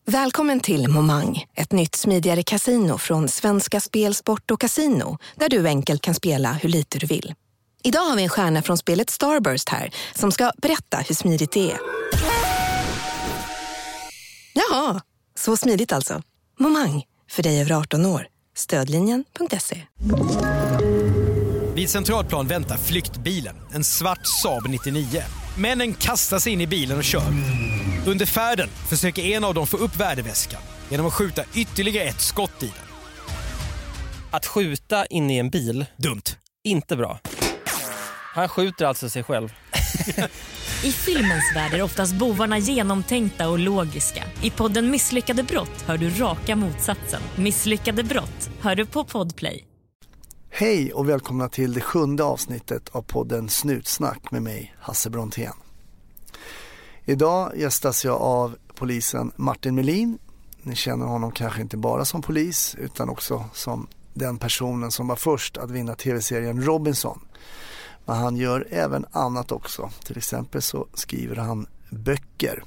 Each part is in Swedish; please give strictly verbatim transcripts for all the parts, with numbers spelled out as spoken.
Välkommen till Momang, ett nytt smidigare casino från Svenska Spel, Sport och Casino, där du enkelt kan spela hur lite du vill. Idag har vi en stjärna från spelet Starburst här som ska berätta hur smidigt det är. Jaha, så smidigt alltså. Momang, för dig över arton år. Stödlinjen punkt se. Vid Centralplan väntar flyktbilen, en svart Saab nittionio. Männen kastar sig in i bilen och kör. Under färden försöker en av dem få upp värdeväskan genom att skjuta ytterligare ett skott i den. Att skjuta in i en bil, dumt. Inte bra. Han skjuter alltså sig själv. I filmens värld är oftast bovarna genomtänkta och logiska. I podden Misslyckade brott hör du raka motsatsen. Misslyckade brott hör du på Podplay. Hej och välkomna till det sjunde avsnittet av podden Snutsnack med mig, Hasse Brontén. Idag gästas jag av polisen Martin Melin. Ni känner honom kanske inte bara som polis utan också som den personen som var först att vinna tv-serien Robinson. Men han gör även annat också. Till exempel så skriver han böcker.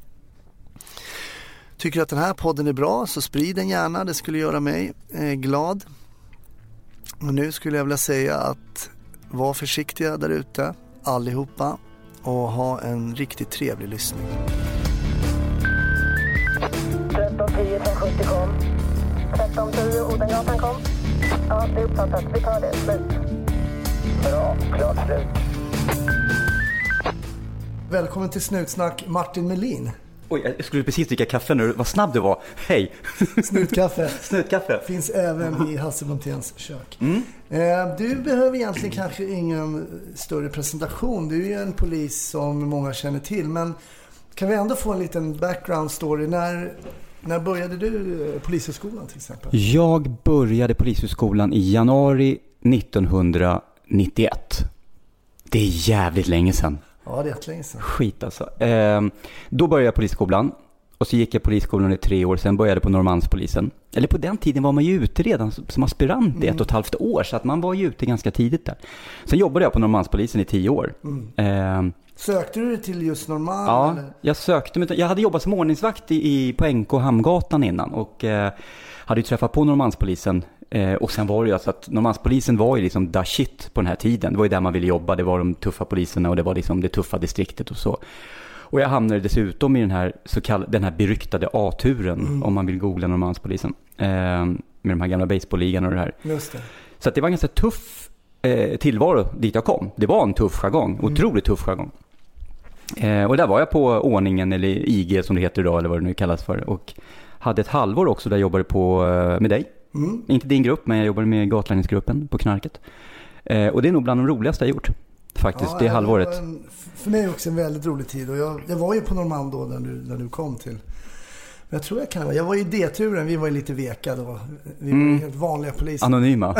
Tycker att den här podden är bra så sprid den gärna. Det skulle göra mig eh, glad. Och nu skulle jag vilja säga att var försiktiga där ute, allihopa, och ha en riktigt trevlig lyssning. tretton tio femhundrasjuttio kom. tretton tio Odengatan kom. Ja, det är uppfattat. Vi tar det. Slut. Bra, klart slut. Välkommen till Snutsnack, Martin Melin. Oj, jag skulle precis dricka kaffe nu. Vad snabb du var. Hej. Snutkaffe. Snutkaffe. Finns även i Hasse Bronténs kök. Mm. Du behöver egentligen kanske ingen större presentation. Du är ju en polis som många känner till. Men kan vi ändå få en liten background story? När, när började du polishögskolan till exempel? Jag började polishögskolan i januari nittonhundranittioett. Det är jävligt länge sedan. Ja, det är länge sedan. Skit alltså. Eh, då började jag polisskolan. Och så gick jag polisskolan i tre år. Sen började jag på Norrmalmspolisen. Eller på den tiden var man ju ute redan som aspirant i mm. ett och ett halvt år. Så att man var ju ute ganska tidigt där. Sen jobbade jag på Norrmalmspolisen i tio år. Mm. Eh, sökte du till just Norrmalm? Ja, eller? jag sökte. Jag hade jobbat som ordningsvakt i, i, på N K Hamngatan innan. Och eh, hade ju träffat på Norrmalmspolisen. Eh, och sen var det ju alltså att Norrmalmspolisen var ju liksom the shit på den här tiden. Det var ju där man ville jobba. Det var de tuffa poliserna och det var liksom det tuffa distriktet och så. Och jag hamnade dessutom i den här så kallade, den här beryktade A-turen mm. om man vill googla Norrmalmspolisen. Eh, med de här gamla baseballligan och det här. Just det. Så att det var en ganska tuff eh, tillvaro dit jag kom. Det var en tuff jargong, mm. otroligt tuff jargong. Eh, och där var jag på ordningen eller I G som det heter idag eller vad det nu kallas för. Och hade ett halvår också där jag jobbade på, eh, med dig. Mm. Inte din grupp, men jag jobbade med gatläggningsgruppen på Knarket. Eh, och det är nog bland de roligaste jag gjort. Faktiskt, ja, det halvåret. Det en, för mig också en väldigt rolig tid. Och jag, jag var ju på Norrmalm då när du, när du kom till. Men jag tror jag kan vara. Jag var i D-turen, vi var ju lite veka då. Vi mm. var helt vanliga poliser. Anonyma.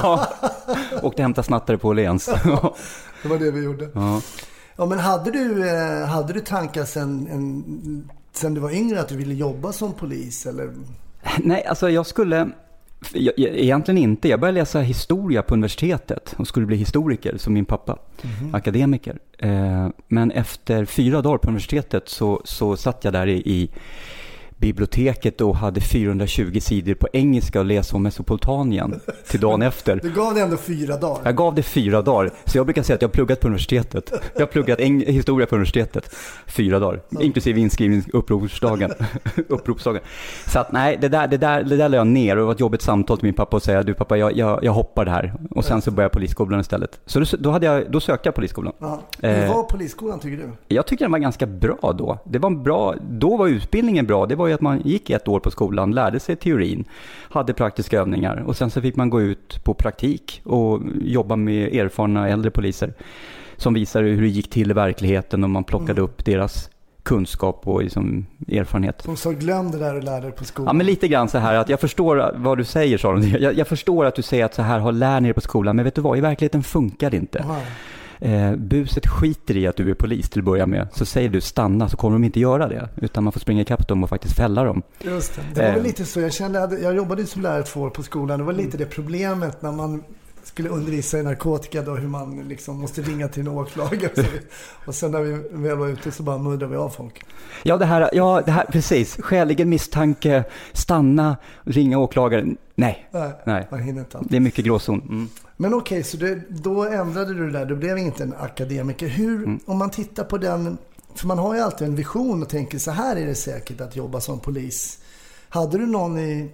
Åkte hämta snattare på Åhléns. Det var det vi gjorde. Ja, ja men hade du, hade du tankar sen, en, sen du var yngre att du ville jobba som polis? Eller? Nej, alltså jag skulle... Jag, jag, egentligen inte. Jag började läsa historia på universitetet och skulle bli historiker som min pappa, mm-hmm. akademiker. Eh, men efter fyra dagar på universitetet så, så satt jag där i, i biblioteket och hade fyrahundratjugo sidor på engelska och läsa om Mesopotamien till dagen efter. Du gav det ändå fyra dagar? Jag gav det fyra dagar. Så jag brukar säga att jag har pluggat på universitetet. Jag har pluggat eng- historia på universitetet fyra dagar. Mm. Inklusive inskrivning uppropsdagen. uppropsdagen. Så att nej, det där, det där, det där lade jag ner. Och det var ett jobbigt samtal till min pappa och säga, du pappa, jag, jag, jag hoppar det här. Och sen så började jag polisskolan istället. Så då, då, hade jag, då sökte jag polisskolan. Ja. Hur var polisskolan tycker du? Jag tycker den var ganska bra då. Det var bra, då var utbildningen bra. Det var ju att man gick ett år på skolan, lärde sig teorin, hade praktiska övningar och sen så fick man gå ut på praktik och jobba med erfarna äldre poliser som visade hur det gick till i verkligheten och man plockade mm. upp deras kunskap och liksom erfarenhet. Som så glömde det där och lärde på skolan. Ja, men lite grann så här att jag förstår vad du säger, Sharon. Jag, jag förstår att du säger att så här har lär ner på skolan, men vet du vad, i verkligheten funkar det inte. Aha. Eh, buset skiter i att du är polis till att börja med. Så säger du stanna så kommer de inte göra det. Utan man får springa ikapp dem och faktiskt fälla dem. Just det. Det var eh. väl lite så. Jag kände att jag jobbade som lärare två år på skolan. Det var lite det problemet när man skulle undervisa i narkotika då, hur man liksom måste ringa till en åklagare. Så vi, och sen när vi väl var ute så bara muddrar vi av folk. Ja, det här, ja, det här precis. Skäligen misstanke, stanna, ringa åklagaren. Nej, nej, nej. Man hinner inte allt. Det är mycket gråzon. Mm. Men okej, okay, så det, då ändrade du det där. Du blev inte en akademiker. Hur, mm. om man tittar på den, för man har ju alltid en vision och tänker så här är det säkert att jobba som polis. Hade du någon i,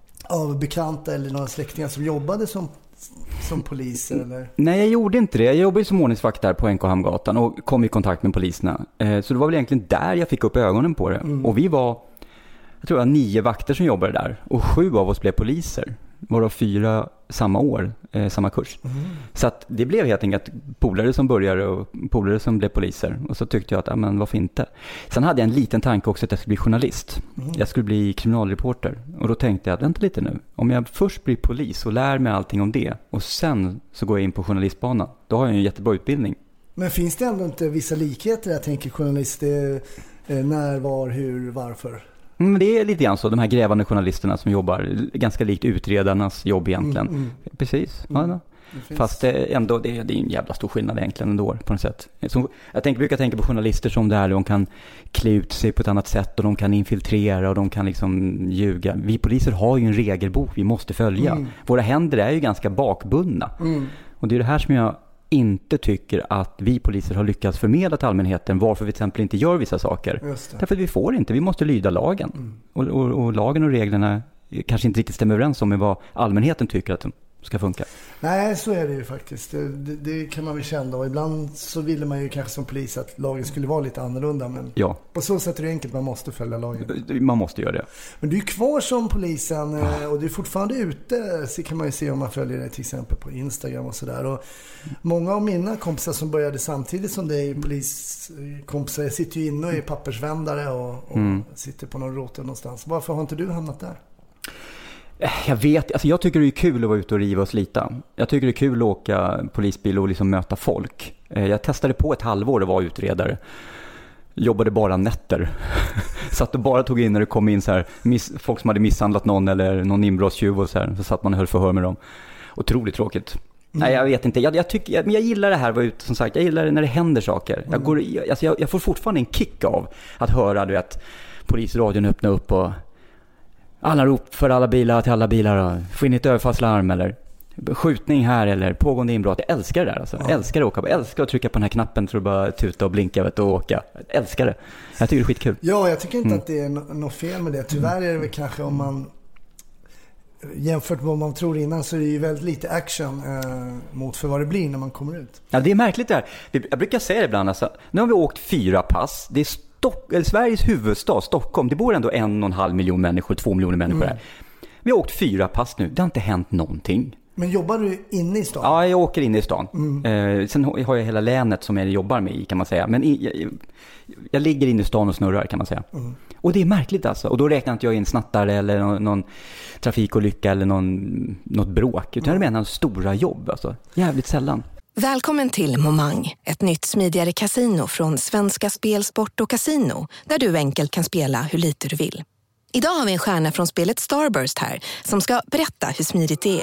av bekanta eller några släktingar som jobbade som, som poliser? Eller? Nej, jag gjorde inte det. Jag jobbade som ordningsvakt där på N K Hamngatan och kom i kontakt med poliserna. Så det var väl egentligen där jag fick upp ögonen på det. Mm. Och vi var, jag tror det var nio vakter som jobbade där. Och sju av oss blev poliser. Varav fyra samma år, eh, samma kurs. Mm. Så att det blev helt enkelt polare som började och polare som blev poliser. Och så tyckte jag att, ja men varför inte? Sen hade jag en liten tanke också att jag skulle bli journalist. Mm. Jag skulle bli kriminalreporter. Och då tänkte jag, vänta lite nu. Om jag först blir polis och lär mig allting om det. Och sen så går jag in på journalistbanan. Då har jag en jättebra utbildning. Men finns det ändå inte vissa likheter? Jag tänker journalist, eh, när, var, hur, varför? Mm, det är lite grann så, de här grävande journalisterna som jobbar ganska likt utredarnas jobb egentligen. Mm, mm. Precis. Mm. Ja, fast det, ändå, det, det är en jävla stor skillnad egentligen ändå på något sätt. Så jag tänker, brukar tänka på journalister som det här, de kan klä ut sig på ett annat sätt och de kan infiltrera och de kan liksom ljuga. Vi poliser har ju en regelbok vi måste följa. Mm. Våra händer är ju ganska bakbundna. Mm. Och det är det här som jag inte tycker att vi poliser har lyckats förmedla till allmänheten varför vi till exempel inte gör vissa saker. Därför att vi får inte, vi måste lyda lagen. Mm. Och, och, och lagen och reglerna kanske inte riktigt stämmer överens om med vad allmänheten tycker att de ska funka. Nej, så är det ju faktiskt. Det, det, det kan man väl känna. Och ibland så ville man ju kanske som polis att lagen skulle vara lite annorlunda. Men ja. På så sätt är det enkelt, man måste följa lagen. Man måste göra det. Men du är kvar som polisen och du är fortfarande ute. Så kan man ju se om man följer dig till exempel på Instagram och sådär. Och många av mina kompisar som började samtidigt som dig, poliskompisar, sitter ju inne och är pappersvändare och, och mm. sitter på någon roten någonstans. Varför har inte du hamnat där? Jag vet, alltså jag tycker det är kul att vara ute och riva och slita. Jag tycker det är kul att åka polisbil och liksom möta folk. Jag testade på ett halvår att vara utredare. Jobbade bara nätter. Satt och bara tog in när det kom in så här, miss, folk som hade misshandlat någon eller någon inbrottstjuv och så här. Så satt man och höll förhör med dem. Otroligt tråkigt. Mm. Nej, jag vet inte. Jag, jag, tycker, jag, men jag gillar det här, var ute, som sagt. Jag gillar det när det händer saker. Mm. Jag, går, jag, alltså jag, jag får fortfarande en kick av att höra, du vet, polisradion öppna upp och alla rop för alla bilar till alla bilar. Få in ett överfallslarm eller skjutning här eller pågående inbrott. Jag älskar det där. Alltså. Jag älskar att åka. Jag älskar att trycka på den här knappen så du bara tuta och blinka vet, och åka. Jag älskar det. Jag tycker det är skitkul. Ja, jag tycker inte mm. att det är något fel med det. Tyvärr är det väl kanske om man jämfört med vad man tror innan så är det ju väldigt lite action eh, mot för vad det blir när man kommer ut. Ja, det är märkligt det här. Jag brukar säga det ibland. Alltså, nu har vi åkt fyra pass. Det är Stock, eller Sveriges huvudstad, Stockholm. Det bor ändå en och en halv miljon människor, två miljoner människor här. Mm. Vi har åkt fyra pass nu. Det har inte hänt någonting. Men jobbar du inne i stan? Ja, jag åker inne i stan. Mm. Eh, sen har jag hela länet som jag jobbar med i, kan man säga. Men i, jag, jag ligger inne i stan och snurrar, kan man säga. Mm. Och det är märkligt alltså. Och då räknar inte jag in snattare eller någon, någon trafikolycka eller någon, något bråk. Utan mm. jag menar stora jobb alltså. Jävligt sällan. Välkommen till Momang, ett nytt smidigare kasino från Svenska Spel, Sport och Casino, där du enkelt kan spela hur lite du vill. Idag har vi en stjärna från spelet Starburst här som ska berätta hur smidigt det är.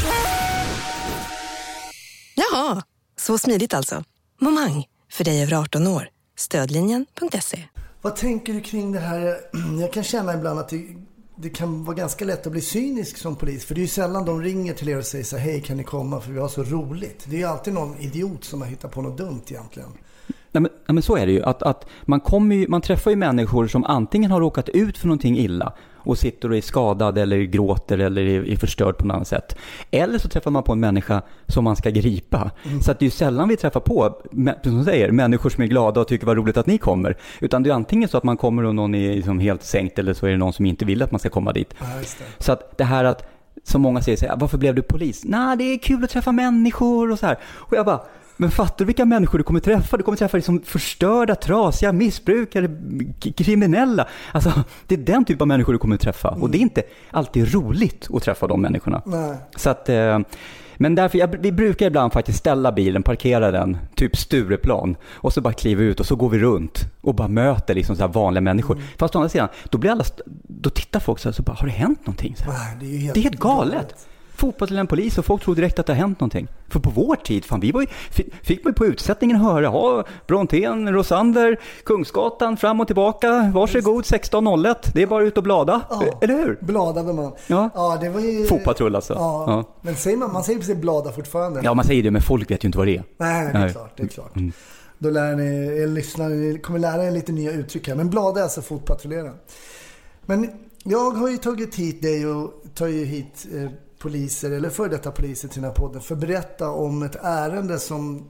Jaha, så smidigt alltså. Momang, för dig över arton år. Stödlinjen punkt se. Vad tänker du kring det här? Jag kan känna ibland att det, det kan vara ganska lätt att bli cynisk som polis. För det är ju sällan de ringer till er och säger så här, hej kan ni komma för vi har så roligt. Det är ju alltid någon idiot som har hittat på något dumt egentligen. Nej men, nej men så är det ju. Att, att man, kommer ju, man träffar ju människor som antingen har råkat ut för någonting illa och sitter och är skadad eller gråter eller är, är förstörd på något annat sätt. Eller så träffar man på en människa som man ska gripa. Mm. Så att det är ju sällan vi träffar på, som säger, människor som är glada och tycker vad roligt att ni kommer. Utan det är antingen så att man kommer och någon är liksom helt sänkt eller så är det någon som inte vill att man ska komma dit. Ja, just det. Så att det här att, som många säger, så här, varför blev du polis? Nej, det är kul att träffa människor och så här. Och jag bara, men fattar du vilka människor du kommer träffa? Du kommer träffa liksom förstörda, trasiga, missbrukare, kriminella. Alltså, det är den typ av människor du kommer träffa. Mm. Och det är inte alltid roligt att träffa de människorna. Nej. Så att, eh, men därför, jag, vi brukar ibland faktiskt ställa bilen, parkera den, typ Stureplan. Och så bara kliva ut och så går vi runt och bara möter liksom så här vanliga människor. Mm. Fast å andra sidan, då, blir alla, då tittar folk så här, så bara, har det hänt någonting? Så Nej, det är ju helt, det är helt galet. galet. fotbollsledande polis och folk tror direkt att det har hänt någonting. För på vår tid, fan, vi var ju, fick man ju på utsättningen höra, ja, Brontén, Rosander, Kungsgatan, fram och tillbaka, varsågod sexton noll ett, det är bara ut och blada, Ja, eller hur? Bladade man. Ja, Ja, det var ju... fotpatrull alltså. Ja, Ja. men säger man, man säger precis blada fortfarande. Ja, man säger det, men folk vet ju inte vad det är. Nej, det är Nej. klart, det är klart. Mm. Då lär ni, er lyssnare, ni kommer lära er lite nya uttryck här. Men blada är alltså fotpatrullera. Men jag har ju tagit hit dig och tagit hit eh, poliser eller för detta poliser till den här podden för att berätta om ett ärende som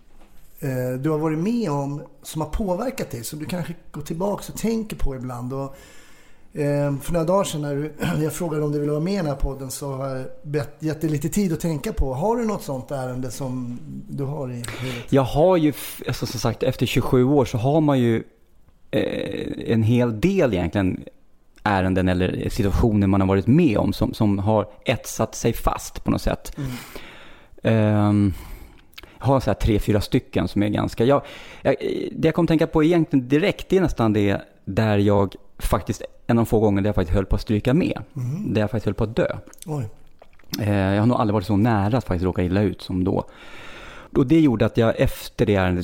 eh, du har varit med om som har påverkat dig, som du kanske går tillbaka och tänker på ibland. Och, eh, för några dagar sedan när du, jag frågade om du ville vara med i den här podden, så har jag bett, gett dig lite tid att tänka på. Har du något sånt ärende som du har i huvudet? Jag har ju, alltså, som sagt, efter tjugosju år så har man ju eh, en hel del egentligen ärenden eller situationer man har varit med om som, som har etsat sig fast på något sätt. Mm. Um, jag har så här tre, fyra stycken som är ganska... Jag, jag, det jag kommer tänka på egentligen direkt, det är nästan det där jag faktiskt, en av de få gånger där jag faktiskt höll på att stryka med. Mm. Där jag faktiskt höll på att dö. Oj. Uh, jag har nog aldrig varit så nära att faktiskt råka illa ut som då. Och det gjorde att jag efter det ärendet,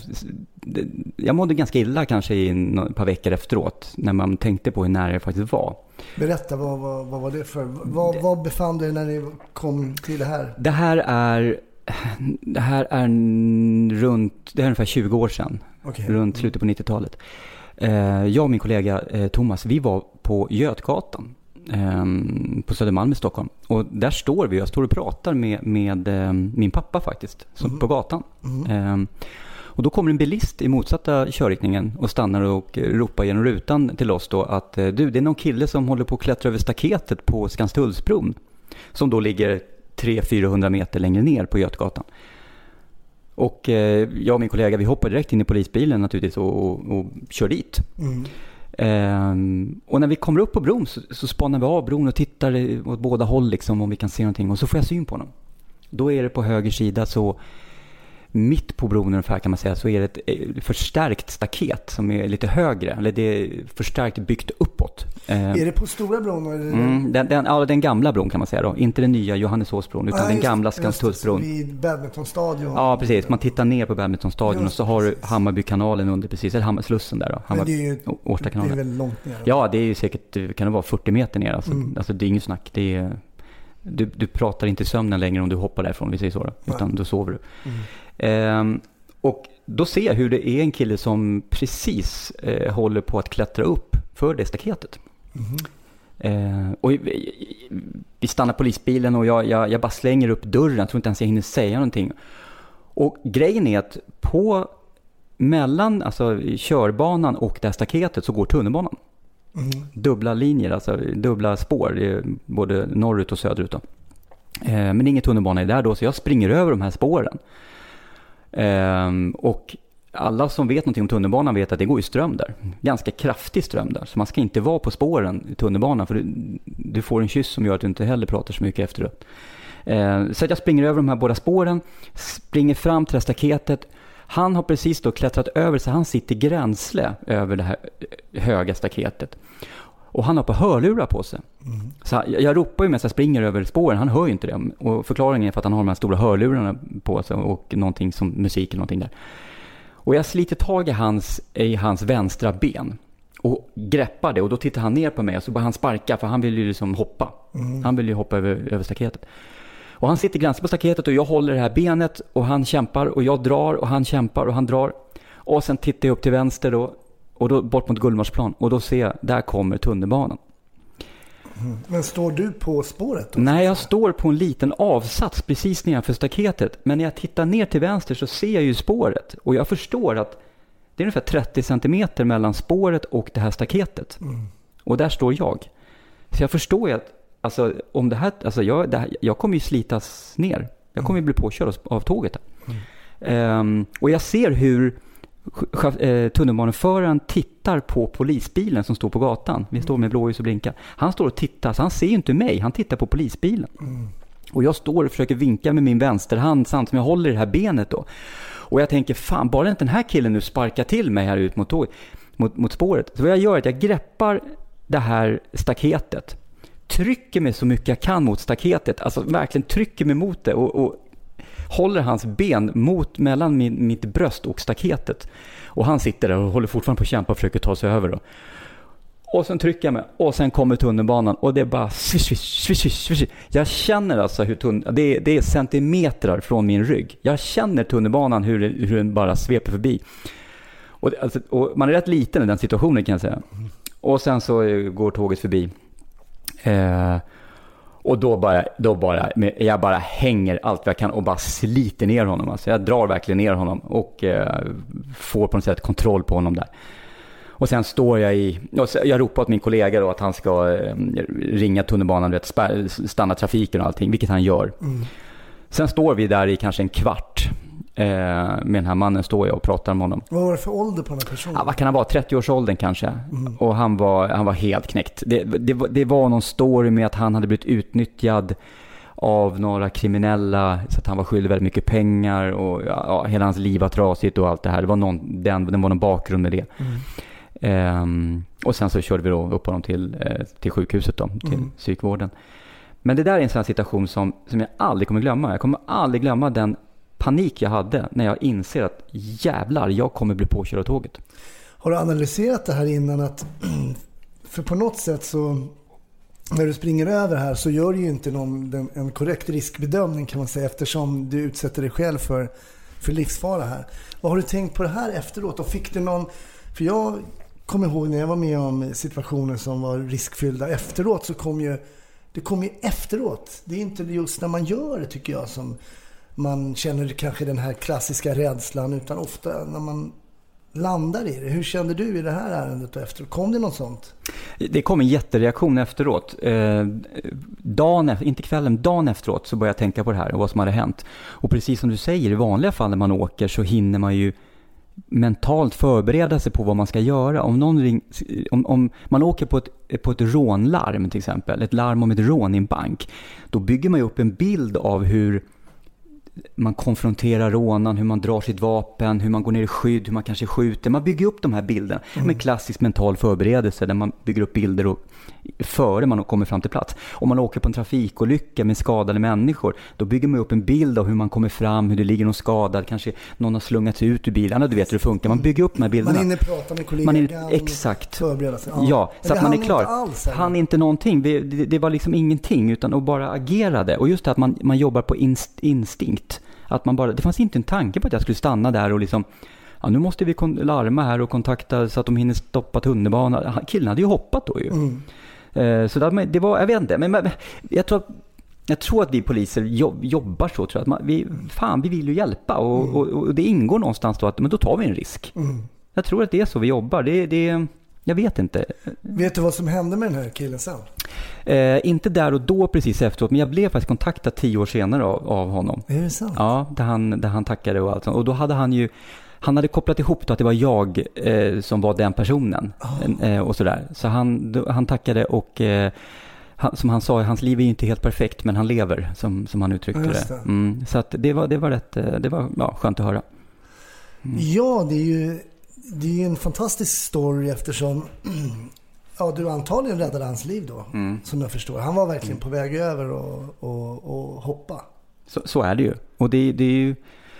jag mådde ganska illa kanske i ett par veckor efteråt när man tänkte på hur nära det faktiskt var. Berätta, vad, vad, vad var det för? Vad, vad befann du när ni kom till det här? Det här är, det här är runt, det är ungefär tjugo år sedan. Okay. Runt slutet på nittiotalet. Jag och min kollega Thomas, vi var på Götgatan på Södermalm i Stockholm. Och där står vi, jag står och pratar med, med min pappa faktiskt, som mm. på gatan. Mm. Och då kommer en bilist i motsatta körriktningen och stannar och ropar genom rutan till oss då att du, det är någon kille som håller på att klättra över staketet på Skanstullsbron, som då ligger tre till fyrahundra meter längre ner på Götgatan. Och eh, jag och min kollega, vi hoppar direkt in i polisbilen naturligtvis och, och, och kör dit. Mm. Um, och när vi kommer upp på bron så, så spanar vi av bron och tittar åt båda håll liksom, om vi kan se någonting, och så får jag syn på honom. Då är det på höger sida, så mitt på bron ungefär kan man säga, så är det ett förstärkt staket som är lite högre, eller det är förstärkt byggt uppåt. Är det på stora bron? Eller? Mm, den, den, ja, den gamla bron kan man säga då, inte den nya Johanneshåsbron utan ah, den gamla Skanstullsbron. Vid badmintonstadion. Ja, precis. Man tittar ner på badmintonstadion just, och så har du Hammarbykanalen under precis, eller Hammarslussen där då. Hammar, Men det är ju Årstakanalen. Det är väl långt ner? Då. Ja, det är ju säkert, kan det vara fyrtio meter ner alltså. Mm. Alltså det är inget snack. Det är, du, du pratar inte sömnen längre om du hoppar därifrån, vi säger så då, utan då sover du. Mm. Ehm, och då ser jag hur det är en kille som precis eh, håller på att klättra upp för det staketet. Mm. Eh, och vi, vi stannar polisbilen och jag, jag, jag bara slänger upp dörren. Jag tror inte ens jag hinner säga någonting. Och grejen är att på mellan alltså, körbanan och det här staketet så går tunnelbanan. Mm. Dubbla linjer, alltså dubbla spår, både norrut och söderut då. Eh, men ingen tunnelbana är där då, så jag springer över de här spåren. Um, och alla som vet någonting om tunnelbanan vet att det går i ström där. Ganska kraftig ström där. Så man ska inte vara på spåren i tunnelbanan, för du, du får en kyss som gör att du inte heller pratar så mycket efteråt. Uh, så jag springer över de här båda spåren, springer fram till det staketet. Han har precis då klättrat över, så han sitter gränsle över det här höga staketet. Och han har på hörlurar på sig. Mm. Så jag, jag ropar ju med att jag springer över spåren. Han hör ju inte det. Och förklaringen är för att han har de här stora hörlurarna på sig och någonting som musik eller någonting där. Och jag sliter tag i hans, i hans vänstra ben och greppar det. Och då tittar han ner på mig och så börjar han sparka, för han vill ju liksom hoppa. Mm. Han vill ju hoppa över, över staketet. Och han sitter gransk på staketet och jag håller det här benet och han kämpar och jag drar och han kämpar och han drar. Och sen tittar jag upp till vänster då. Och då bort mot Gullmarsplan. Och då ser jag, där kommer tunnelbanan. Mm. Men står du på spåret då? Nej, jag står på en liten avsats precis nedanför staketet. Men när jag tittar ner till vänster så ser jag ju spåret. Och jag förstår att det är ungefär trettio centimeter mellan spåret och det här staketet. Mm. Och där står jag. Så jag förstår ju att alltså, om det här, alltså jag, det här, jag kommer ju slitas ner. Jag kommer ju bli påkörd av tåget. Mm. Um, och jag ser hur tunnelbaneföraren tittar på polisbilen som står på gatan. Vi står med blåljus och blinkar. Han står och tittar, så han ser ju inte mig. Han tittar på polisbilen. Mm. Och jag står och försöker vinka med min vänsterhand samtidigt som jag håller det här benet då. Och jag tänker, fan, bara inte den här killen nu sparkar till mig här ut mot, tåg, mot, mot spåret. Så vad jag gör är att jag greppar det här staketet, trycker mig så mycket jag kan mot staketet. Alltså verkligen trycker mig mot det och, och håller hans ben mot mellan min, mitt bröst och staketet. Och han sitter där och håller fortfarande på att kämpa och försöker ta sig över då. Och sen trycker jag mig och sen kommer tunnelbanan och det är bara swish, swish, swish, swish. Jag känner alltså hur tunn, det, är, det är centimeter från min rygg. Jag känner tunnelbanan hur, hur den bara sveper förbi. Och, det, alltså, och man är rätt liten i den situationen kan jag säga. Och sen så går tåget förbi. Eh, och då bara, då bara, jag bara hänger allt vad jag kan och bara sliter ner honom. Alltså jag drar verkligen ner honom och eh, får på något sätt kontroll på honom där. Och sen står jag i, jag ropar åt min kollega då att han ska eh, ringa tunnelbanan, vet, stanna trafiken och allting, vilket han gör. Mm. Sen står vi där i kanske en kvart eh, med den här mannen, står jag och pratar med honom. Vad var det för ålder på den här personen? Ja, vad kan han vara? trettio-årsåldern kanske. Mm. Och han var, han var helt knäckt. Det, det, det var någon story med att han hade blivit utnyttjad av några kriminella så att han var skyldig väldigt mycket pengar och ja, hela hans liv var trasigt och allt det här. Det var någon, den, den var någon bakgrund med det. Mm. Um, och sen så körde vi då upp honom till, eh, till sjukhuset då, till mm. psykvården. Men det där är en sån här situation som, som jag aldrig kommer glömma. Jag kommer aldrig glömma den panik jag hade när jag inser att jävlar, jag kommer bli påkörd av tåget. Har du analyserat det här innan att för på något sätt så när du springer över här så gör du ju inte någon, den, en korrekt riskbedömning kan man säga, eftersom du utsätter dig själv för, för livsfara här. Vad har du tänkt på det här efteråt? Och fick du någon, för jag kommer ihåg när jag var med om situationer som var riskfyllda efteråt, så kom ju det kom ju efteråt. Det är inte just när man gör det tycker jag som man känner kanske den här klassiska rädslan, utan ofta när man landar i det. Hur kände du i det här ärendet efteråt? Kom det något sånt? Det kom en jättereaktion efteråt. Eh, dagen, inte kvällen, dagen efteråt så började jag tänka på det här och vad som hade hänt. Och precis som du säger, i vanliga fall när man åker så hinner man ju mentalt förbereda sig på vad man ska göra. Om, någon ring, om, om man åker på ett, på ett rånlarm till exempel, ett larm om ett rån i en bank, då bygger man ju upp en bild av hur man konfronterar rånaren, hur man drar sitt vapen, hur man går ner i skydd, hur man kanske skjuter. Man bygger upp de här bilderna mm. med klassisk mental förberedelse där man bygger upp bilder och, före man kommer fram till plats. Om man åker på en trafikolycka med skadade människor, då bygger man upp en bild av hur man kommer fram, hur det ligger någon skadad, kanske någon har slungats ut ur bilen. Du vet hur det funkar. Man bygger upp de här bilderna. Man hinner prata med kollegan. Man är, exakt. Förbereda sig. Ja, ja så att man är klar. Alls, han inte någonting. Det, det, det var liksom ingenting utan att bara agerade. Och just det att man, man jobbar på inst, instinkt. Att man bara, det fanns inte en tanke på att jag skulle stanna där och liksom, ja, nu måste vi kon- larma här och kontakta så att de hinner stoppa tunnelbanan. Killen hade ju hoppat då ju. Mm. Eh, så det, det var, jag vet inte, men, men jag, tror, jag tror att vi poliser jobb, jobbar så, tror jag. Att man, vi, fan, vi vill ju hjälpa och, mm. och, och det ingår någonstans då att men då tar vi en risk. Mm. Jag tror att det är så vi jobbar. Det, det, jag vet inte. Vet du vad som hände med den här killen sen? Eh, inte där och då precis efteråt, men jag blev faktiskt kontaktad tio år senare av, av honom. Är det sant? Ja, där han, där han tackade och allt. Och då hade han ju, han hade kopplat ihop då att det var jag eh, som var den personen. Oh. Eh, och sådär. Så han, då, han tackade och eh, han, som han sa, hans liv är ju inte helt perfekt, men han lever, som, som han uttryckte ja, det. det. Mm, så att det var, det var rätt, det var ja, skönt att höra. Mm. Ja, det är ju det är ju en fantastisk story eftersom ja, du antagligen räddade hans liv då, mm. som jag förstår. Han var verkligen mm. på väg över och, och, och hoppa. Så, så är det ju. Och det, det är ju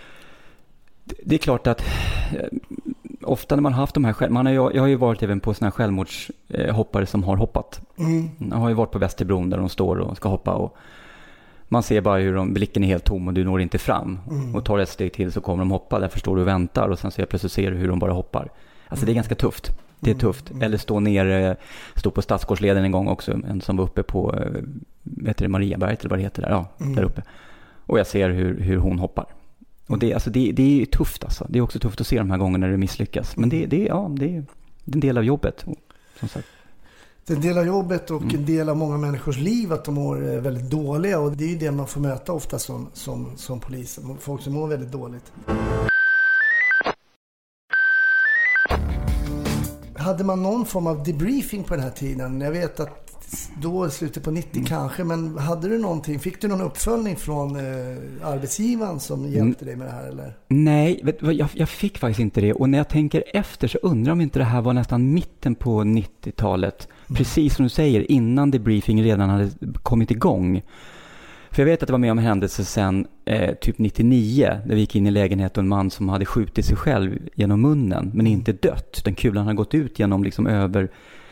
det är klart att ofta när man har haft de här själv, man har ju, jag har ju varit även på såna här självmordshoppare som har hoppat. Mm. Jag har ju varit på Västerbron där de står och ska hoppa och man ser bara hur de, blicken är helt tom och du når inte fram. Mm. Och tar ett steg till så kommer de hoppa, där förstår du och väntar och sen så jag plötsligt ser du hur de bara hoppar. Alltså mm. det är ganska tufft. Det är tufft. Mm. Eller stå ner, stå på Stadsgårdsleden en gång också, en som var uppe på vet du, Mariaberget eller vad det heter där, ja, mm. där uppe. Och jag ser hur, hur hon hoppar. Och det, alltså det, det är tufft alltså. Det är också tufft att se de här gångerna när det misslyckas. Men det, det, ja, det är en del av jobbet, som sagt. Det är en del av jobbet och mm. en del av många människors liv att de mår väldigt dåliga. Och det är ju det man får möta ofta som, som, som polis. Folk som mår väldigt dåligt. hade man någon form av debriefing på den här tiden? Jag vet att då slutet på nittio mm. kanske, men hade du någonting, fick du någon uppföljning från eh, arbetsgivaren som hjälpte dig med det här eller? Nej, vet, jag, jag fick faktiskt inte det, och när jag tänker efter så undrar om inte det här var nästan mitten på nittiotalet, mm. precis som du säger, innan debriefing redan hade kommit igång. För jag vet att det var med om en händelse sen eh, typ nittionio, där vi gick in i lägenhet och en man som hade skjutit sig själv genom munnen men inte dött. Den kulan hade gått ut genom liksom över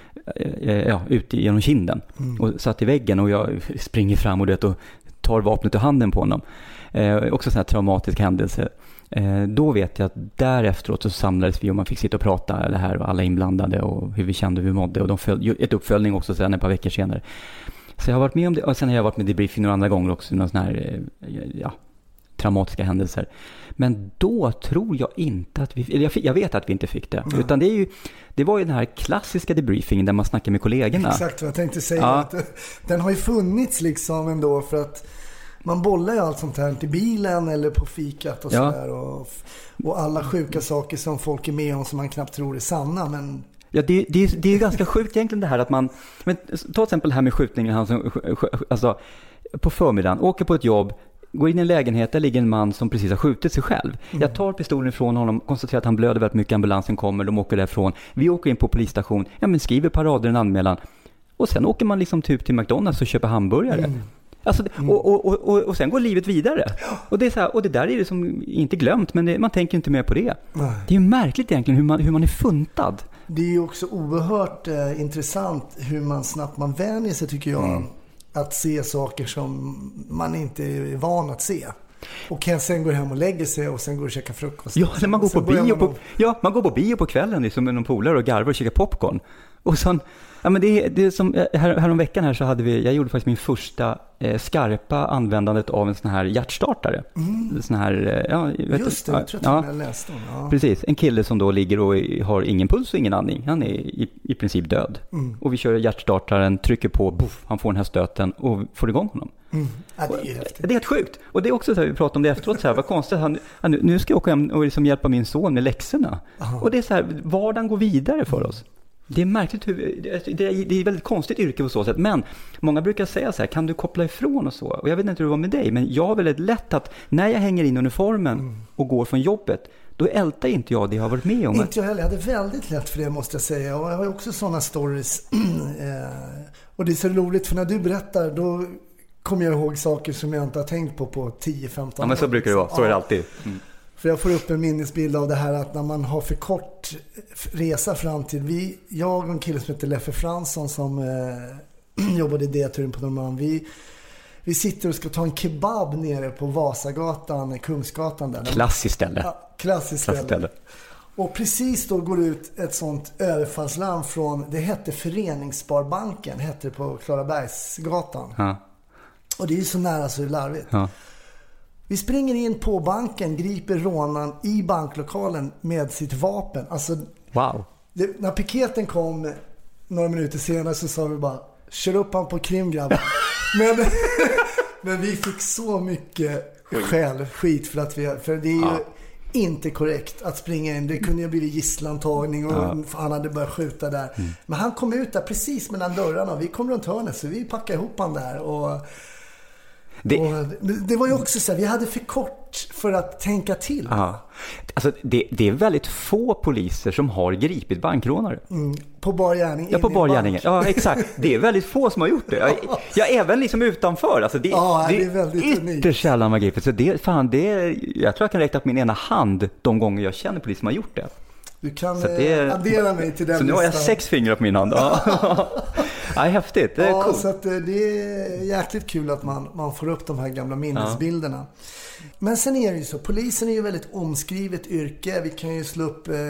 ja, ut genom kinden mm. och satt i väggen, och jag springer fram och, det, och tar vapnet ur handen på honom. Eh, också en sån här traumatisk händelse. Eh, då vet jag att därefteråt så samlades vi och man fick sitta och prata det här och alla inblandade och hur vi kände, hur vi mådde, och de följde ett uppföljning också sen ett par veckor senare. Så jag har varit med om det, och sen har jag varit med debriefing några andra gånger också, någon sån här ja, traumatiska händelser. Men då tror jag inte att vi, eller jag vet att vi inte fick det. Mm. Utan det är ju, det var ju den här klassiska debriefingen där man snackar med kollegorna. Exakt vad jag tänkte säga. Ja. Att den har ju funnits liksom ändå, för att man bollar ju allt sånt här i bilen eller på fikat och ja. sådär. Och, och alla sjuka saker som folk är med om som man knappt tror är sanna, men... Ja, det, det, det är ju ganska sjukt egentligen det här att man... Men, ta till exempel det här med skjutningen. Alltså, alltså, på förmiddagen, åker på ett jobb, går in i en lägenhet, där ligger en man som precis har skjutit sig själv. Mm. Jag tar pistolen ifrån honom, konstaterar att han blöder väldigt mycket, ambulansen kommer, de åker därifrån. Vi åker in på polisstation, ja, men skriver på rader en anmälan. Och sen åker man liksom typ till McDonalds och köper hamburgare. Mm. Alltså, mm. och, och, och, och, och sen går livet vidare. Och det, är så här, och det där är det som inte glömt, men det, man tänker inte mer på det. Nej. Det är ju märkligt egentligen hur man, hur man är funtad. Det är ju också oerhört eh, intressant hur man snabbt man vänjer sig, tycker jag. Mm. Att se saker som man inte är van att se. Och kan sen gå hem och lägga sig och sen går och käka frukost. Ja, när man går på bio man... på, ja, man går på bio på kvällen liksom, med någon polare och garvar och käkar popcorn. Och sen, ja, men det, det är som här, här om veckan här så hade vi, jag gjorde faktiskt min första eh, skarpa användandet av en sån här hjärtstartare. Mm. Sån här, ja, vet just det, du, jag tror att ja, jag läste om. Ja. Precis, en kille som då ligger och har ingen puls och ingen andning. Han är i, i princip död. Mm. Och vi kör hjärtstartaren, trycker på, buff, han får den här stöten och får igång honom. Mm. Ja, det, är det är helt sjukt. Och det är också så här, vi pratade om det efteråt, så här, vad konstigt, han, han, nu ska jag åka hem och liksom hjälpa min son med läxorna. Aha. Och det är så här, vardagen går vidare för oss. Det är märkligt hur, det är, det är väldigt konstigt yrke på så sätt, men många brukar säga så här, kan du koppla ifrån och så? Och jag vet inte hur det var med dig, men jag har väldigt lätt att när jag hänger in uniformen mm. och går från jobbet, då ältar inte jag det jag har varit med om. Inte jag heller, jag hade väldigt lätt för det, måste jag säga. Och jag har också sådana stories. Och det är så roligt, för när du berättar, då kommer jag ihåg saker som jag inte har tänkt på på tio femton år. Ja, men så brukar det vara, så är det alltid. Mm. För jag får upp en minnesbild av det här att när man har för kort resa fram till, vi, jag och en kille som heter Leffe Fransson som eh, jobbade i D-turen på Norrmalm, vi, vi sitter och ska ta en kebab nere på Vasagatan, Kungsgatan där. Klassiskt ställe. Ja, klassiskt ställe. ställe. Och precis då går ut ett sånt överfallslarm från, det hette Föreningssparbanken, hette det på Klarabergsgatan. Ja. Och det är ju så nära så det är larvigt. Ja. Vi springer in på banken, griper rånaren i banklokalen med sitt vapen. Alltså, wow. Det, när piketen kom några minuter senare så sa vi bara, kör upp han på krimgrabben. men, men vi fick så mycket skäl, skit för att vi, för det är ju ja. inte korrekt att springa in. Det kunde ju blivit gisslantagning och ja. han hade börjat skjuta där. Mm. Men han kom ut där precis mellan dörrarna och vi kom runt hörnet, så vi packade ihop han där och... Det, och det var ju också så här, vi hade för kort för att tänka till. Ja. Alltså det, det är väldigt få poliser som har gripit bankrånare. Mm, på bar gärning. Ja, på bar gärning. Ja, exakt. Det är väldigt få som har gjort det. Jag, jag även liksom utanför. Alltså det, ja, det, det är väldigt ytterst sällan man gripit. Så det, fan, det är, jag tror jag kan räkna på min ena hand de gånger jag känner poliser som har gjort det. Du kan är, addera mig till den. Så nu har jag sex fingrar på min hand. Ja, ja, häftigt. Det är ja, coolt. Så att det är jäkligt kul att man, man får upp de här gamla minnesbilderna. Ja. Men sen är det ju så, polisen är ju väldigt omskrivet yrke. Vi kan ju slå upp eh,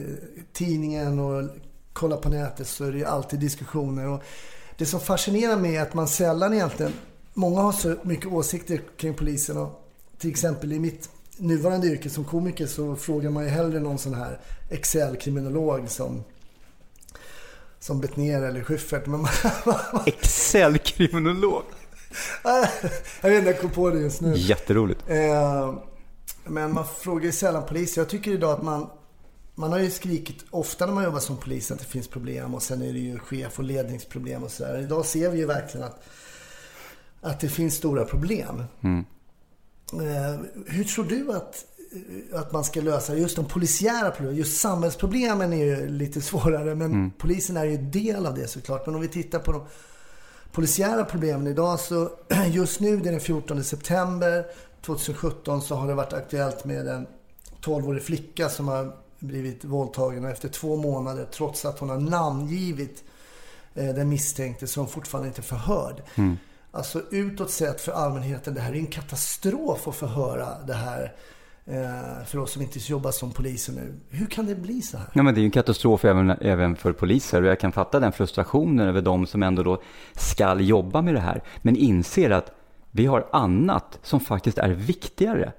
tidningen och kolla på nätet, så är det ju alltid diskussioner. Och det som fascinerar mig är att man sällan egentligen, många har så mycket åsikter kring polisen. Och till exempel i mitt nuvarande yrke som komiker så frågar man ju hellre någon sån här Excel-kriminolog som som Bettner eller Schyffert. Men Excel-kriminolog? Jag vet inte, jag kom på det just nu. Jätteroligt. Eh, men man frågar ju sällan poliser. Jag tycker idag att man man har ju skrikit ofta när man jobbar som polis att det finns problem och sen är det ju chef- och ledningsproblem och sådär. Idag ser vi ju verkligen att, att det finns stora problem. Mm. Eh, hur tror du att, att man ska lösa just de polisiära problemen? Just samhällsproblemen är ju lite svårare, men mm. polisen är ju en del av det såklart. Men om vi tittar på de polisiära problemen idag, så just nu, det är den fjortonde september tjugohundrasjutton, så har det varit aktuellt med en tolvårig flicka som har blivit våldtagen, och efter två månader, trots att hon har namngivit eh, den misstänkte, som fortfarande inte förhörd. Mm. Alltså utåt sett för allmänheten, det här är en katastrof att förhöra det här eh, för oss som inte jobbar som poliser nu. Hur kan det bli så här? Ja, men det är ju en katastrof även, även för poliser, och jag kan fatta den frustrationen över de som ändå då ska jobba med det här, men inser att vi har annat som faktiskt är viktigare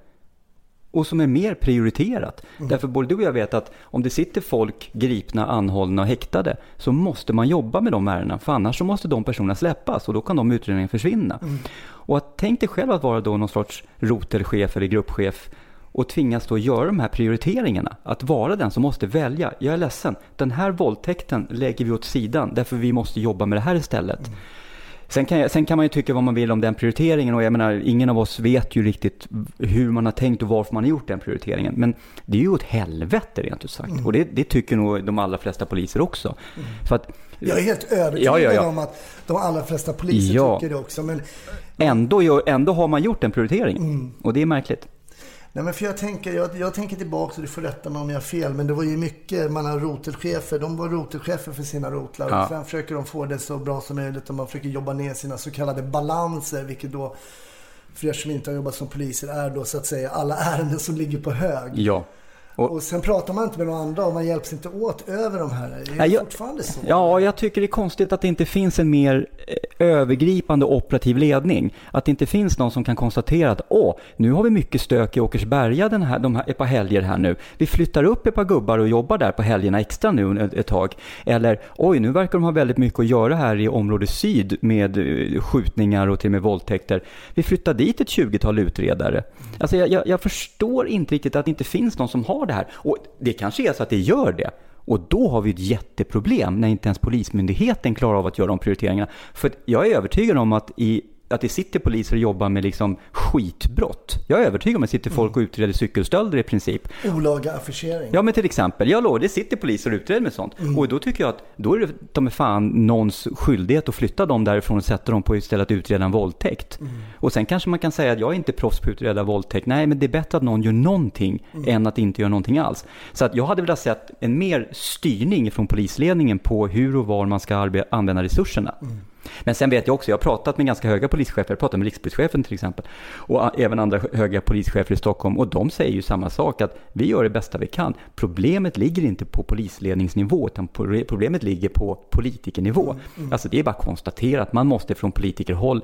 och som är mer prioriterat. Mm. Därför både du och jag vet att om det sitter folk gripna, anhållna och häktade, så måste man jobba med de ärendena, för annars så måste de personerna släppas och då kan de utredningarna försvinna. Mm. Och att tänk dig själv att vara då någon sorts rotelchef eller gruppchef och tvingas då göra de här prioriteringarna. Att vara den som måste välja. Jag är ledsen, den här våldtäkten lägger vi åt sidan därför vi måste jobba med det här istället. Mm. Sen kan, jag, sen kan man ju tycka vad man vill om den prioriteringen, och jag menar, ingen av oss vet ju riktigt hur man har tänkt och varför man har gjort den prioriteringen. Men det är ju åt helvete rent ut sagt. Mm. Och det, det tycker nog de allra flesta poliser också. Mm. För att, jag är helt övertygad ja, ja, ja. om att de allra flesta poliser ja. tycker det också. Men ändå, gör, ändå har man gjort den prioriteringen. Mm. Och det är märkligt. Nej, men för jag tänker, jag, jag tänker tillbaka, så du får rätta mig om jag har fel, men det var ju mycket, man har rotelchefer, de var rotelchefer för sina rotlar, ja. och sen försöker de få det så bra som möjligt, och man försöker jobba ner sina så kallade balanser, vilket då, för er som inte har jobbat som poliser, är då så att säga alla ärenden som ligger på hög. Ja. Och, och sen pratar man inte med någon andra och man hjälps inte åt över de här. Är det ja, jag, fortfarande så? Ja, jag tycker det är konstigt att det inte finns en mer eh, övergripande operativ ledning. Att det inte finns någon som kan konstatera att åh, nu har vi mycket stök i Åkersberga den här, de här, ett par helger här nu. Vi flyttar upp ett par gubbar och jobbar där på helgerna extra nu ett, ett tag. Eller oj, nu verkar de ha väldigt mycket att göra här i område syd med eh, skjutningar och till och med våldtäkter. Vi flyttar dit ett tjugotal utredare. Alltså jag, jag, jag förstår inte riktigt att det inte finns någon som har det här. Och det kanske är så att det gör det. Och då har vi ett jätteproblem när inte ens polismyndigheten klarar av att göra de prioriteringarna. För jag är övertygad om att i att det sitter poliser och jobbar med liksom skitbrott. Jag är övertygad om att det sitter folk och utreder cykelstölder i princip. Olaga affischering. Ja, men till exempel. Jag lovar, det sitter poliser och utreder med sånt. Mm. Och då tycker jag att då är det de är fan någons skyldighet att flytta dem därifrån och sätta dem på istället att utreda en våldtäkt. Mm. Och sen kanske man kan säga att jag är inte proffs på att utreda våldtäkt. Nej, men det är bättre att någon gör någonting mm. än att inte göra någonting alls. Så att jag hade velat sett en mer styrning från polisledningen på hur och var man ska arbe- använda resurserna. Mm. Men sen vet jag också, jag har pratat med ganska höga polischefer, jag har pratat med rikspolischefen till exempel, och även andra höga polischefer i Stockholm, och de säger ju samma sak, att vi gör det bästa vi kan. Problemet ligger inte på polisledningsnivå, utan problemet ligger på politikernivå. Mm, mm. Alltså det är bara att konstatera att man måste från politikerhåll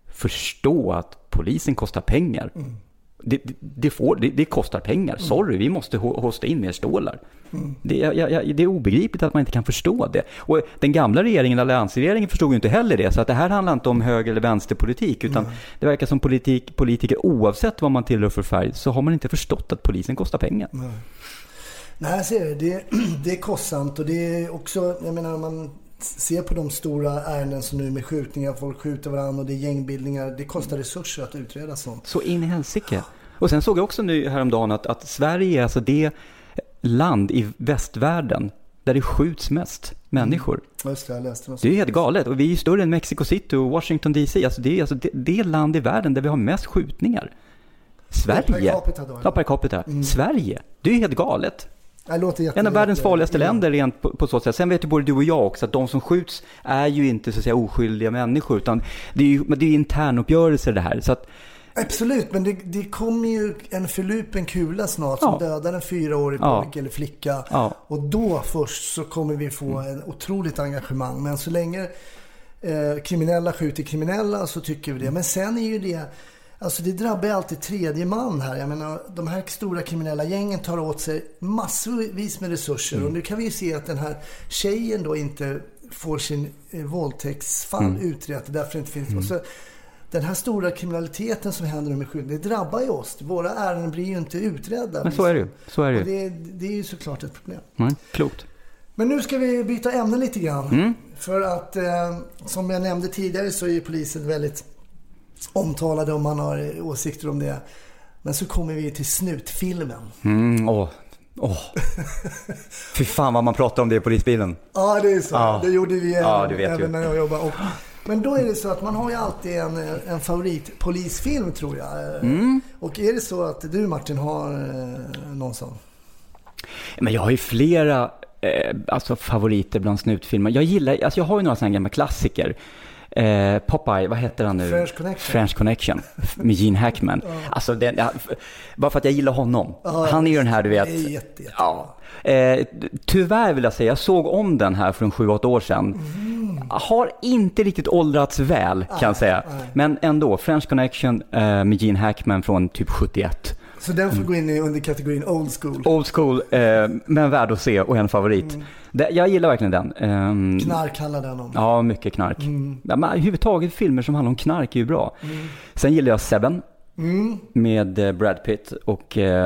förstå att polisen kostar pengar. Mm. Det, det, får, det, det kostar pengar. Sorry, vi måste hosta in mer stålar. Mm. Det, jag, jag, det är obegripligt att man inte kan förstå det. Och den gamla regeringen, alliansregeringen, förstod ju inte heller det. Så att det här handlar inte om höger- eller vänsterpolitik, utan mm. det verkar som politik, politiker, oavsett vad man tillhör för färg, så har man inte förstått att polisen kostar pengar. Mm. Nej, jag ser det. Det, det är kostsamt, och det är också, jag menar, man ser på de stora ärenden som nu med skjutningar, folk skjuter varandra och det är gängbildningar, det kostar resurser att utreda sånt. Så in i helsike. Och sen såg jag också nu häromdagen att, att Sverige är alltså det land i västvärlden där det skjuts mest människor. Mm. Just det, jag läste något. Det är helt galet. Och vi är större än Mexico City och Washington D C. Alltså det är alltså det, det är land i världen där vi har mest skjutningar. Sverige. Ja, per capita då. Ja, per capita. Mm. Sverige. Det är helt galet. En av världens farligaste ja. länder rent på, på så sätt. Sen vet ju både du och jag också att de som skjuts är ju inte så att säga oskyldiga människor, utan det är ju, det är ju internuppgörelser det här. Så att, absolut, men det, det kommer ju en förlupen kula snart som ja. dödar en fyraårig ja. pojke eller flicka. Ja. Och då först så kommer vi få en otroligt engagemang. Men så länge eh, kriminella skjuter kriminella så tycker vi det. Men sen är ju det, alltså det drabbar alltid tredje man här. Jag menar, de här stora kriminella gängen tar åt sig massvis med resurser. Mm. Och nu kan vi ju se att den här tjejen då inte får sin eh, våldtäktsfall mm. utrett. Därför inte finns mm. och så, den här stora kriminaliteten som händer med skjutningar, det drabbar ju oss. Våra ärenden blir ju inte utredda. Men så är det ju. Så är det, och det, det är ju såklart ett problem. Mm, klokt. Men nu ska vi byta ämne lite grann. Mm. För att, eh, som jag nämnde tidigare, så är ju polisen väldigt omtalade om man har åsikter om det. Men så kommer vi till snutfilmen. Mm, åh. Åh. Fy fan vad man pratar om det i polisbilen. Ja, det är så. Ja. Det gjorde vi även, ja, du vet även när jag jobbade. Och, men då är det så att man har ju alltid en, en favoritpolisfilm, tror jag. Mm. Och är det så att du, Martin, har eh, någon sån? Men jag har ju flera eh, alltså favoriter bland snutfilmer. Jag gillar, alltså jag har ju några sådana gamla klassiker. Eh, Popeye, vad heter han nu? French Connection. French Connection med Gene Hackman. Ja. Alltså den, ja, bara för att jag gillar honom. Ja, han är ju den här, du vet. Det är jätte, jätte. Ja. Eh, tyvärr vill jag säga, jag såg om den här för en sju åtta år sedan. Mm. Har inte riktigt åldrats väl, kan jag säga. Nej. Men ändå, French Connection eh, med Gene Hackman från typ sjuttioett. Så den får gå in i under kategorin old school. Old school, eh, men värd att se och en favorit. Mm. Det, jag gillar verkligen den. Um, knark handlar den om. Ja, mycket knark. Mm. Ja, men överhuvudtaget filmer som handlar om knark är ju bra. Mm. Sen gillar jag Seven mm. med Brad Pitt och um,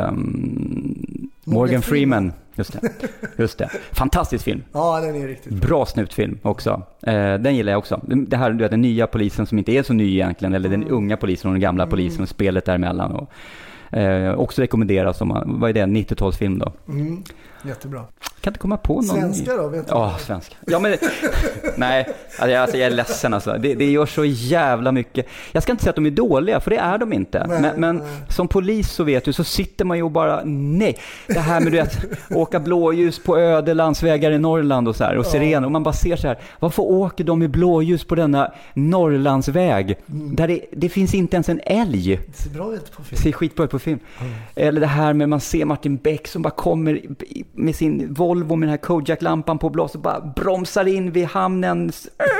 Morgan, Morgan Freeman. Freeman. Just det. Just det. Fantastisk film. Ja, den är riktigt bra. Bra snutfilm också. Eh, den gillar jag också. Det här, du vet, den nya polisen som inte är så ny egentligen, eller mm. den unga polisen och den gamla mm. polisen och spelet däremellan. Och, eh, också rekommenderas om, vad är det, nittiotalsfilm då. Mm. Jättebra. Kan inte komma på någon. Svenska då, vet du? Ja, svenska. Ja, men nej, alltså, alltså, jag är ledsen alltså. Det, det gör så jävla mycket. Jag ska inte säga att de är dåliga, för det är de inte. Nej, men men nej. Som polis så vet du, så sitter man ju och bara, nej. Det här med du vet, åka blåljus på öde landsvägar i Norrland och så här, och ja. Sirener. Och man bara ser så här, varför åker de med blåljus på denna Norrlandsväg? Mm. Där det, det finns inte ens en älg. Det ser bra ut på film. Det ser skitbra ut på film. Mm. Eller det här med, man ser Martin Beck som bara kommer med sin Volvo med den här Kojak-lampan på blås och bara bromsar in vid hamnen.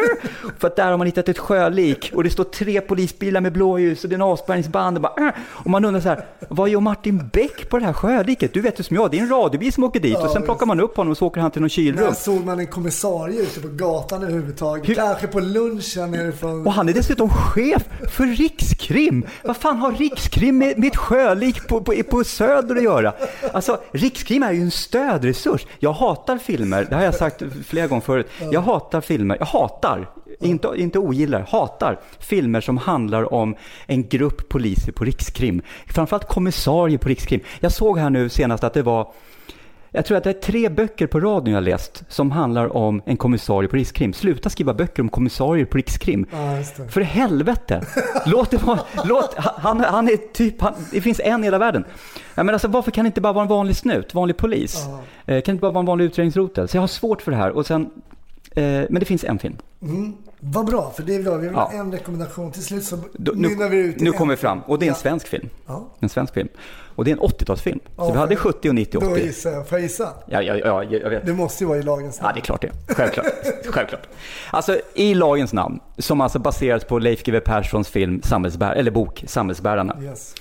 För att där har man hittat ett sjölik och det står tre polisbilar med blåljus och det är en avspärrningsband och, bara, och man undrar så här, vad gör Martin Beck på det här sjöliket? Du vet ju som jag, det är en radiobil som åker dit ja, och sen plockar man upp honom och så åker han till någon kylrum. När såg man en kommissarie ute på gatan överhuvudtaget? Hur? Kanske på lunchen nerifrån. Och han är dessutom chef för Rikskrim. Vad fan har Rikskrim med, med ett sjölik på, på, på Söder att göra? Alltså, Rikskrim är ju en stödresurs. Jag hatar filmer, det har jag sagt flera gånger förut. Jag hatar filmer, jag hatar, inte, inte ogillar, hatar filmer som handlar om en grupp poliser på Rikskrim. Framförallt kommissarier på Rikskrim. Jag såg här nu senast att det var, jag tror att det är tre böcker på radion jag läst som handlar om en kommissarie på Rikskrim. Sluta skriva böcker om kommissarier på Rikskrim. Ja, för helvete. Låt det vara, låt, han, han är typ, han, det finns en i hela världen. Ja, men alltså, varför kan det inte bara vara en vanlig snut, vanlig polis? Ja. Eh, kan det inte bara vara en vanlig utredningsrotel? Så jag har svårt för det här. Och sen, eh, men det finns en film. Mm. Vad bra, för det är bra. Vi vill ha ja. en rekommendation. Till slut så Då, nu, vi ut nu kommer vi fram. Och det är en ja. svensk film. Ja. En svensk film. Och det är en åttiotalsfilm. Så ja, vi hade sjuttio och nittio åttio. Då gissar jag. Får jag gissa? Ja, ja, ja, jag vet. Det måste ju vara i lagens namn. Ja, det är klart det. Självklart. Självklart. Alltså, i lagens namn, som alltså baseras på Leif G W Perssons film, Samhällsbär, eller bok, Samhällsbärarna. Yes.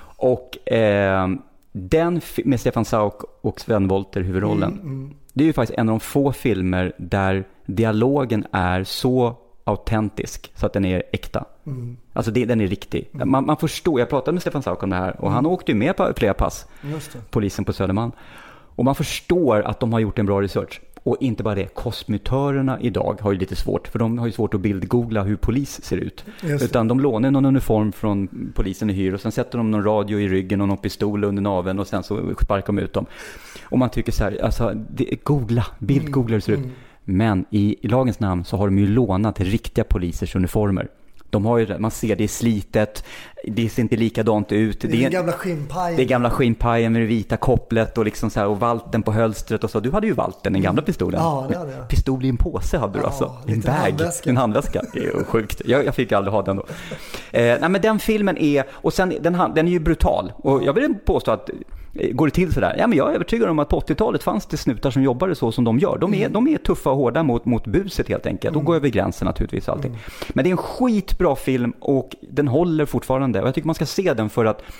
Och eh, den med Stefan Sauk och Sven Wollter i huvudrollen. Mm, mm. Det är ju faktiskt en av de få filmer där dialogen är så autentisk så att den är äkta. Mm. Alltså det, den är riktig. Mm. Man, man förstår, jag pratade med Stefan Sauk om det här och mm. han åkte ju med på flera pass. Just det. Polisen på Södermalm. Och man förstår att de har gjort en bra research. Och inte bara det, kosmetörerna idag har ju lite svårt, för de har ju svårt att bildgoogla hur polis ser ut. Utan de lånar någon uniform från polisen i hyr och sen sätter de någon radio i ryggen och någon pistol under naveln och sen så sparkar de ut dem. Och man tycker så här, alltså, det, googla, bildgoogla hur det ser ut. Mm. Men i, i lagens namn så har de ju lånat riktiga polisers uniformer. De har ju, man ser det är slitet, det ser inte likadant ut. Det är, det är gamla skinnpajen. Det är gamla skinnpajen med det vita kopplet och liksom så här, och valten på hölstret och så. Du hade ju valten, den gamla pistolen. Ja, det hade jag. Pistol i en påse hade du ja, alltså. I en bag, handväska. En handväska. Det är ju sjukt. Jag, jag fick aldrig ha den då. Eh, nej men den filmen är, och sen den, den är ju brutal. Och jag vill påstå att går det till sådär? Ja, men jag är övertygad om att på åttiotalet fanns det snutar som jobbade så som de gör. De är, mm. de är tuffa och hårda mot, mot buset helt enkelt. De går över gränsen naturligtvis allting. Mm. Men det är en skitbra film och den håller fortfarande. Och jag tycker man ska se den för att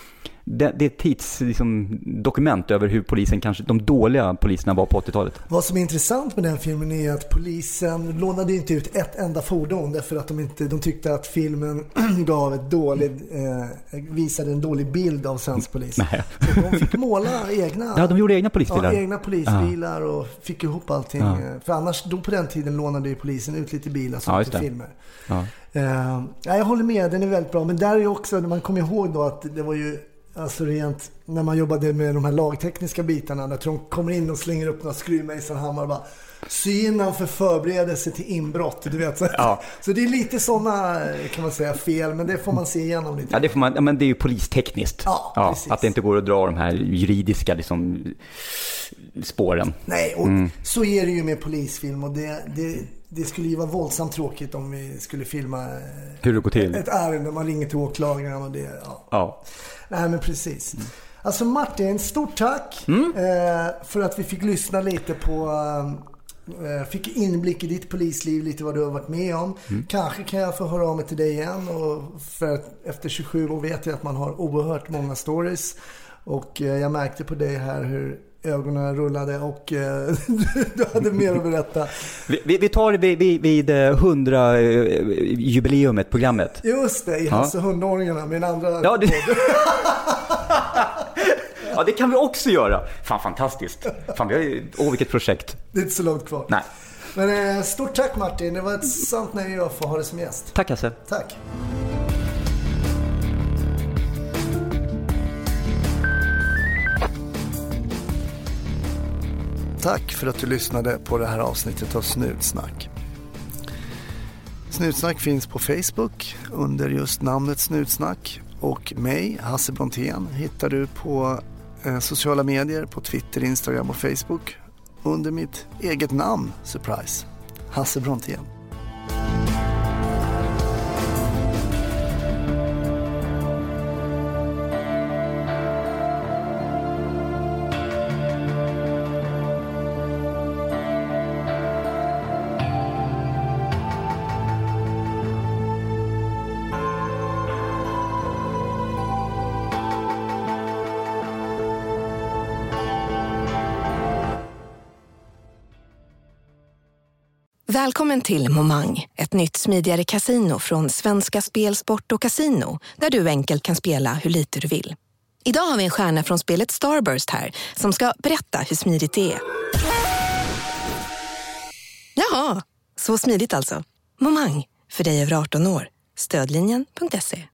det, det är ett tidsdokument liksom, över hur polisen kanske, de dåliga poliserna var på åttiotalet. Vad som är intressant med den filmen är att polisen lånade inte ut ett enda fordon därför att de inte, de tyckte att filmen gav ett dåligt, eh, visade en dålig bild av svensk polis. Nej. Så de fick måla egna. Ja, de gjorde egna polisbilar. Ja, egna polisbilar ja. Och fick ihop allting. Ja. För annars, då på den tiden lånade ju polisen ut lite bilar som ja, till filmer. Ja. Uh, ja, jag håller med, den är väldigt bra. Men där är ju också, man kommer ihåg då att det var ju alltså rent, när man jobbade med de här lagtekniska bitarna, när de kommer in och slänger upp några skruvmejselhammar och bara synen för förberedelse till inbrott, du vet. Så, ja. så det är lite sådana, kan man säga, fel, men det får man se igenom lite. Ja, det får man, ja, men det är ju polistekniskt. Ja, ja, att det inte går att dra de här juridiska liksom, spåren. Nej, och mm. så är det ju med polisfilm, och det, det, det skulle ju vara våldsamt tråkigt om vi skulle filma hur det går till. Ett ärende, man ringer till åklagaren och det, ja. ja. Nej, men precis. Mm. Alltså Martin, stort tack mm. eh, för att vi fick lyssna lite på, eh, fick inblick i ditt polisliv, lite vad du har varit med om. Mm. Kanske kan jag få höra av mig till dig igen, och för att efter tjugosju år vet jag att man har oerhört många stories, och eh, jag märkte på dig här hur ögonen rullade och eh, du hade mer att berätta. Vi, vi, vi tar det vid, vid, vid hundra jubileumet programmet. Just det, i ja. Hasse hundåringarna med en andra. Ja, det... ja, det kan vi också göra. Fan, fantastiskt. Fan, vi har ju... Åh, vilket projekt. Det är inte så långt kvar. Nej. Men eh, stort tack Martin, det var ett sant nöje att få ha dig som gäst. Tack Hasse. Tack. Tack för att du lyssnade på det här avsnittet av Snutsnack. Snutsnack finns på Facebook under just namnet Snutsnack, och mig, Hasse Brontén, hittar du på eh, sociala medier, på Twitter, Instagram och Facebook under mitt eget namn, surprise, Hasse Brontén. Välkommen till Momang, ett nytt smidigare casino från Svenska Spel, Sport och Casino, där du enkelt kan spela hur lite du vill. Idag har vi en stjärna från spelet Starburst här som ska berätta hur smidigt det är. Jaha, så smidigt alltså. Momang, för dig över arton år. Stödlinjen punkt se.